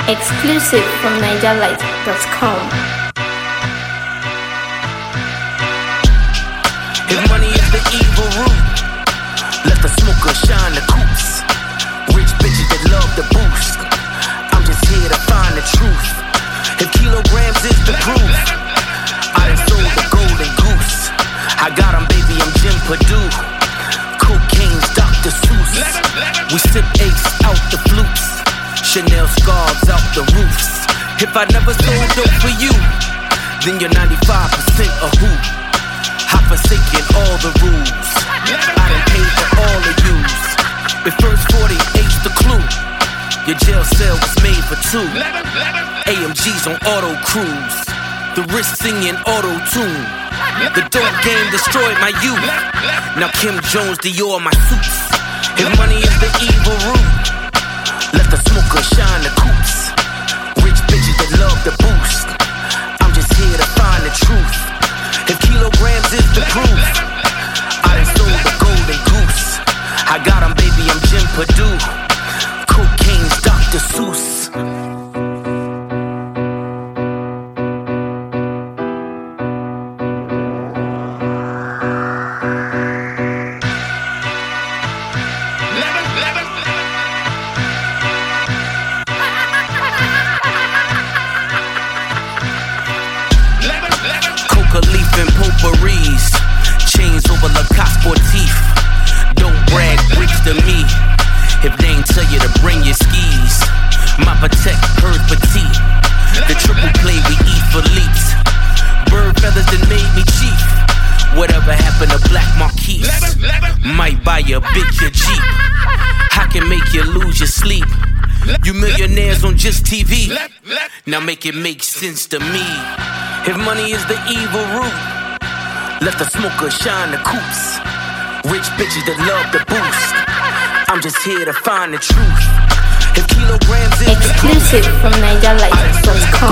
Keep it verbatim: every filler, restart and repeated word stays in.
Exclusive from niger light dot com. If money is the evil root, let the smoker shine the coops. Rich bitches that love the boost, I'm just here to find the truth. If kilograms is the proof, I done sold the golden goose. I got 'em, baby, I'm Jim Purdue. Cocaine's Doctor Seuss. We sip ace out the flutes, Chanel scarves out the roofs. If I never sold dope for you, then you're ninety-five percent a hoop. I've forsaken all the rules, I done paid for all the use. If first forty-eight's the clue, your jail cell was made for two. A M Gs on auto cruise, the wrist singing auto-tune. The dope game destroyed my youth. Now Kim Jones, Dior, my suits. If money is the evil root, let the smoker shine the coops. Rich bitches that love the boost, I'm just here to find the truth. If kilograms is the proof, I done sold the golden goose. I got 'em, baby, I'm Jim Purdue. Cocaine's Doctor Seuss. Potpourris, chains over Lacoste Sportif. Don't brag, rich to me if they ain't tell you to bring your skis. My Patek, hers petite. The triple play we eat for leaks. Bird feathers that made me chief. Whatever happened to Black Marquise? Might buy you a bitch a Jeep. I can make you lose your sleep. You millionaires on just T V. Now make it make sense to me. If money is the evil root, let the smoker shine the coops. Rich bitches that love the boost, I'm just here to find the truth. If kilograms is exclusive from niger light dot com.